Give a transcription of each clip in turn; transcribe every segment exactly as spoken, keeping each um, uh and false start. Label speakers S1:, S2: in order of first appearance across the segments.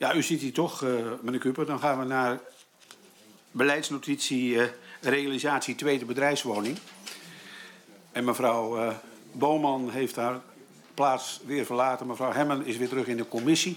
S1: Ja, u ziet hier toch, uh, meneer Kuper. Dan gaan we naar beleidsnotitie uh, realisatie tweede bedrijfswoning. En mevrouw uh, Boman heeft haar plaats weer verlaten. Mevrouw Hemmen is weer terug in de commissie.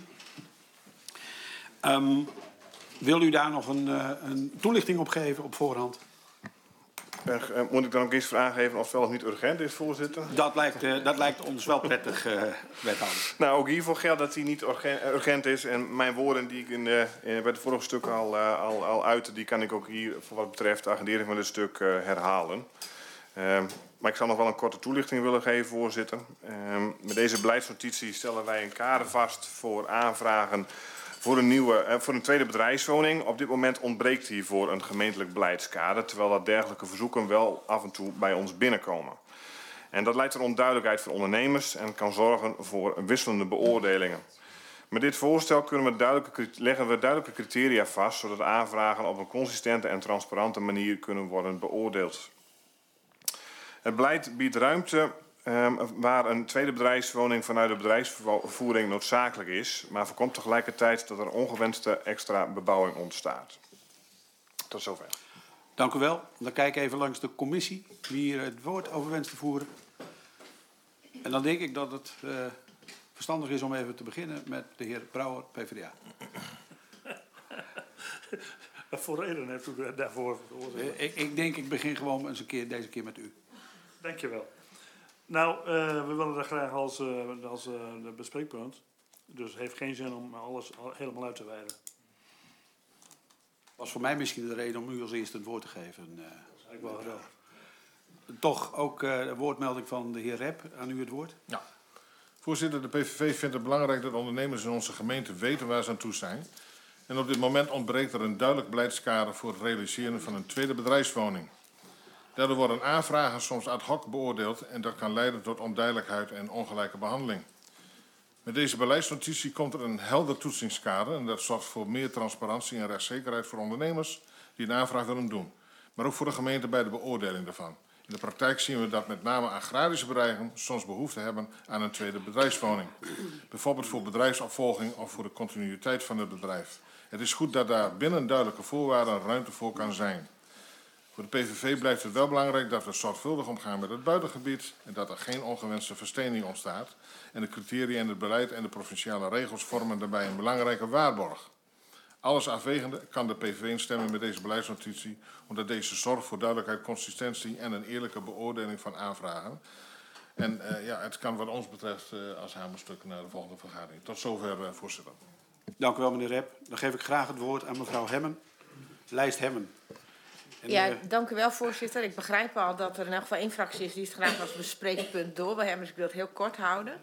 S1: Um, wil u daar nog een, uh, een toelichting op geven op voorhand?
S2: Uh, moet ik dan ook eens vragen geven of het wel of niet urgent is, voorzitter?
S1: Dat lijkt, uh, dat lijkt ons wel prettig, uh, wethouder.
S2: Nou, ook hiervoor geldt dat hij niet urgent is. En mijn woorden die ik in, uh, in, bij het vorige stuk al, uh, al, al uitte, die kan ik ook hier voor wat betreft de agendering van dit stuk uh, herhalen. Uh, maar ik zal nog wel een korte toelichting willen geven, voorzitter. Uh, met deze beleidsnotitie stellen wij een kader vast voor aanvragen voor een, nieuwe, uh, voor een tweede bedrijfswoning. Op dit moment ontbreekt hiervoor een gemeentelijk beleidskader, terwijl dat dergelijke verzoeken wel af en toe bij ons binnenkomen. En dat leidt tot onduidelijkheid voor ondernemers en kan zorgen voor wisselende beoordelingen. Met dit voorstel kunnen we duidelijke, leggen we duidelijke criteria vast, zodat aanvragen op een consistente en transparante manier kunnen worden beoordeeld. Het beleid biedt ruimte um, waar een tweede bedrijfswoning vanuit de bedrijfsvoering noodzakelijk is, maar voorkomt tegelijkertijd dat er ongewenste extra bebouwing ontstaat. Tot zover.
S1: Dank u wel. Dan kijk ik even langs de commissie wie hier het woord over wenst te voeren. En dan denk ik dat het uh, verstandig is om even te beginnen met de heer Brouwer, P v d A.
S3: Wat voor reden heeft u daarvoor?
S1: Uh, ik, ik denk ik begin gewoon eens een keer, deze keer met u.
S3: Dank je wel. Nou, uh, we willen dat graag als, uh, als uh, bespreekpunt. Dus het heeft geen zin om alles helemaal uit te wijden.
S1: Was voor mij misschien de reden om u als eerste het woord te geven. Uh,
S3: dat is eigenlijk wel gedaan.
S1: Toch ook uh, de woordmelding van de heer Rep. Aan u het woord.
S4: Ja. Voorzitter, de P V V vindt het belangrijk dat ondernemers in onze gemeente weten waar ze aan toe zijn. En op dit moment ontbreekt er een duidelijk beleidskader voor het realiseren van een tweede bedrijfswoning. Daardoor worden aanvragen soms ad hoc beoordeeld en dat kan leiden tot onduidelijkheid en ongelijke behandeling. Met deze beleidsnotitie komt er een helder toetsingskader en dat zorgt voor meer transparantie en rechtszekerheid voor ondernemers die een aanvraag willen doen. Maar ook voor de gemeente bij de beoordeling daarvan. In de praktijk zien we dat met name agrarische bedrijven soms behoefte hebben aan een tweede bedrijfswoning. Bijvoorbeeld voor bedrijfsopvolging of voor de continuïteit van het bedrijf. Het is goed dat daar binnen duidelijke voorwaarden ruimte voor kan zijn. Voor de P V V blijft het wel belangrijk dat we zorgvuldig omgaan met het buitengebied en dat er geen ongewenste verstening ontstaat. En de criteria en het beleid en de provinciale regels vormen daarbij een belangrijke waarborg. Alles afwegende kan de P V V instemmen met deze beleidsnotitie, omdat deze zorgt voor duidelijkheid, consistentie en een eerlijke beoordeling van aanvragen. En uh, ja, het kan wat ons betreft uh, als hamerstuk naar de volgende vergadering. Tot zover, uh, voorzitter.
S1: Dank u wel, meneer Rep. Dan geef ik graag het woord aan mevrouw Hemmen. Lijst Hemmen. En,
S5: ja,
S1: uh,
S5: dank u wel, voorzitter. Ik begrijp al dat er in elk geval één fractie is die het graag als bespreekpunt door wil hebben. Dus ik wil het heel kort houden.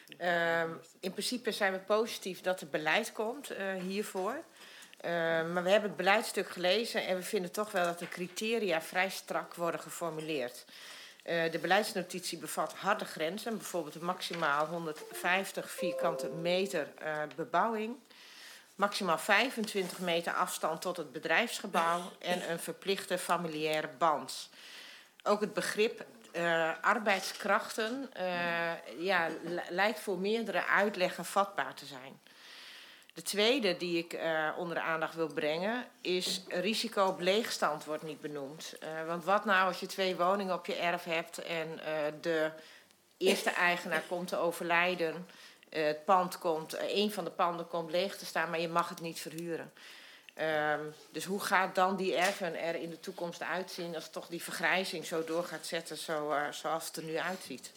S5: Uh, in principe zijn we positief dat er beleid komt uh, hiervoor. Uh, maar we hebben het beleidstuk gelezen en we vinden toch wel dat de criteria vrij strak worden geformuleerd. Uh, de beleidsnotitie bevat harde grenzen, bijvoorbeeld maximaal honderdvijftig vierkante meter uh, bebouwing. Maximaal vijfentwintig meter afstand tot het bedrijfsgebouw en een verplichte familiaire band. Ook het begrip uh, arbeidskrachten uh, ja, lijkt voor meerdere uitleggen vatbaar te zijn. De tweede die ik uh, onder de aandacht wil brengen is risico op leegstand wordt niet benoemd. Uh, want wat nou als je twee woningen op je erf hebt en uh, de eerste eigenaar komt te overlijden. Uh, het pand komt, uh, een van de panden komt leeg te staan, maar je mag het niet verhuren. Um, dus hoe gaat dan die erven er in de toekomst uitzien als toch die vergrijzing zo door gaat zetten zo, uh, zoals het er nu uitziet?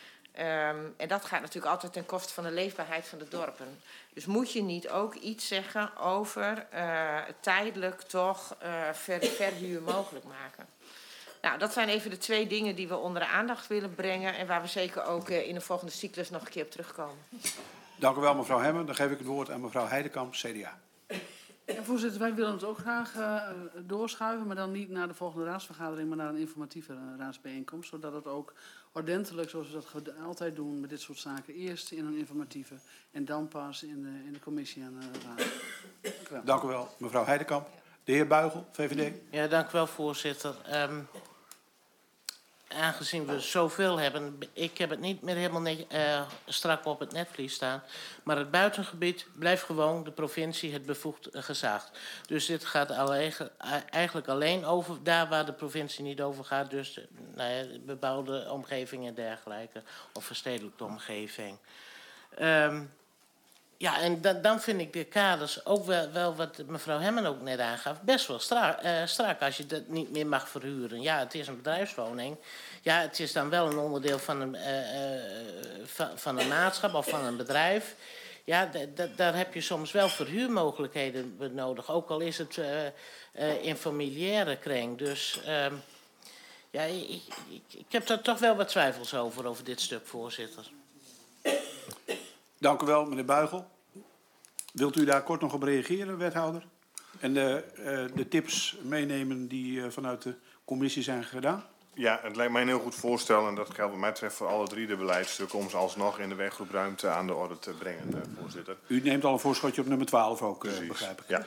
S5: Um, en dat gaat natuurlijk altijd ten koste van de leefbaarheid van de dorpen. Dus moet je niet ook iets zeggen over uh, tijdelijk toch uh, ver, verhuur mogelijk maken? Nou, dat zijn even de twee dingen die we onder de aandacht willen brengen en waar we zeker ook uh, in de volgende cyclus nog een keer op terugkomen.
S1: Dank u wel, mevrouw Hemmen. Dan geef ik het woord aan mevrouw Heidekamp, C D A.
S6: Ja, voorzitter, wij willen het ook graag uh, doorschuiven, maar dan niet naar de volgende raadsvergadering, maar naar een informatieve uh, raadsbijeenkomst, zodat het ook ordentelijk, zoals we dat altijd doen met dit soort zaken, eerst in een informatieve en dan pas in de, in de commissie en de raad. Dank u wel.
S1: Dank u wel, mevrouw Heidekamp. De heer Buigel, V V D.
S7: Ja, dank u wel, voorzitter. Um, aangezien we zoveel hebben, ik heb het niet meer helemaal net, uh, strak op het netvlies staan, maar het buitengebied blijft gewoon de provincie het bevoegd uh, gezag. Dus dit gaat alleen, uh, eigenlijk alleen over daar waar de provincie niet over gaat, dus uh, nou ja, bebouwde omgeving en dergelijke, of verstedelijkte omgeving. Um, Ja, en dan, dan vind ik de kaders ook wel, wel wat mevrouw Hemmen ook net aangaf, best wel strak, uh, strak als je dat niet meer mag verhuren. Ja, het is een bedrijfswoning. Ja, het is dan wel een onderdeel van een, uh, uh, van, van een maatschap of van een bedrijf. Ja, daar heb je soms wel verhuurmogelijkheden nodig, ook al is het uh, uh, in familiaire kring. Dus uh, ja, ik, ik, ik heb daar toch wel wat twijfels over, over dit stuk, voorzitter.
S1: Dank u wel, meneer Buigel. Wilt u daar kort nog op reageren, wethouder? En de, uh, de tips meenemen die uh, vanuit de commissie zijn gedaan?
S2: Ja, het lijkt mij een heel goed voorstel en dat geldt wat mij betreft voor alle drie de beleidsstukken om ze alsnog in de werkgroepruimte aan de orde te brengen, uh, voorzitter.
S1: U neemt al een voorschotje op nummer twaalf ook, uh, begrijp ik.
S2: Ja.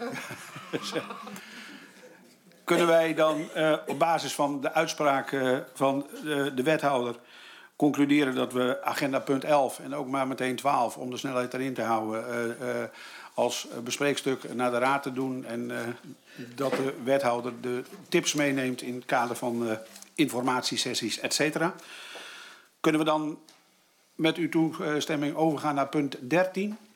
S1: Kunnen wij dan uh, op basis van de uitspraak uh, van uh, de wethouder concluderen dat we agenda punt elf en ook maar meteen twaalf, om de snelheid erin te houden, uh, uh, als bespreekstuk naar de raad te doen en uh, dat de wethouder de tips meeneemt in het kader van uh, informatiesessies, et cetera. Kunnen we dan met uw toestemming overgaan naar punt dertien?